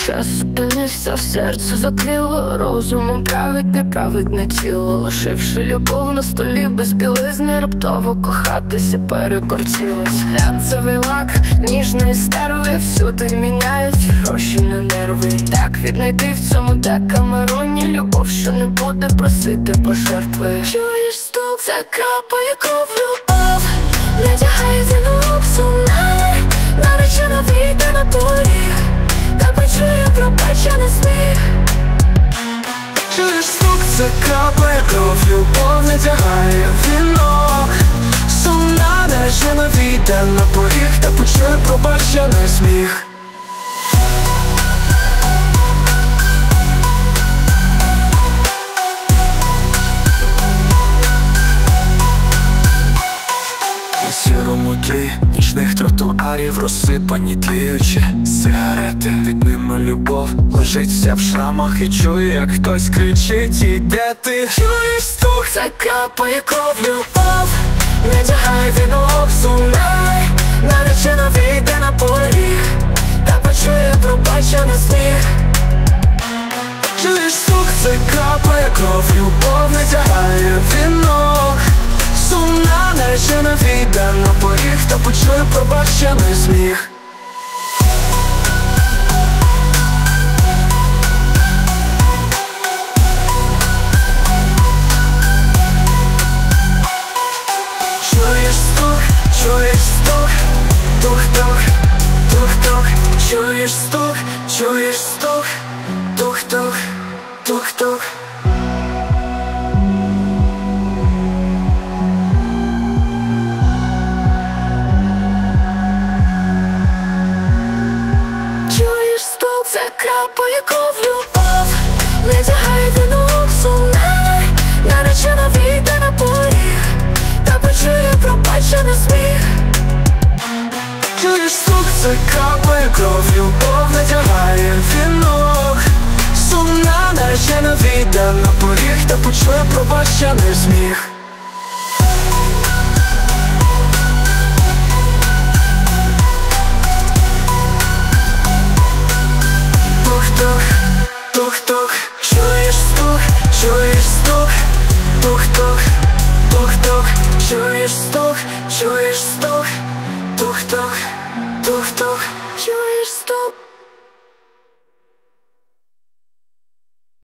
Час зупинився, серце закрило, розумом править не тіло, лишивши любов на столі без білизни, раптово кохатися перекортілось. Глянцевий лак, ніжної стерви, всюди міняють гроші на нерви. Так віднайти в цьому декамероні любов, що не буде просити пожертви. Чуєш стук, закапає кров, любов, натягає вінок, сумне, наречена війде на поріг, та почує пробачений сміх. Чуєш стук, закапає кров, любов, натягає вінок, сумна, наречена війде на поріг, та почує пробачений сміх. Сірому тлі нічних тротуарів розсипані тліючі сигарети. Від ними любов лежиться в шрамах і чує, як хтось кричить: іде ти. Чуєш стук, закапає кров, любов, натягає вінок, сумне, наречена війде на поріг, та почує пробачений сміх. Чуєш стук, закапає кров, любов, натягає вінок, сумна, наречена війде на поріг, та почує пробачений сміх. Чуєш стук, тух-тух, тух-тух. Чуєш стук, тух-тух, тух-тух. Закапає кров, любов, натягає вінок, сумне, наречена війде на поріг, та почує пробачений сміх. Чуєш стук, закапає кров, любов, натягає вінок, сумна, наречена війде на поріг, та почує пробачений сміх.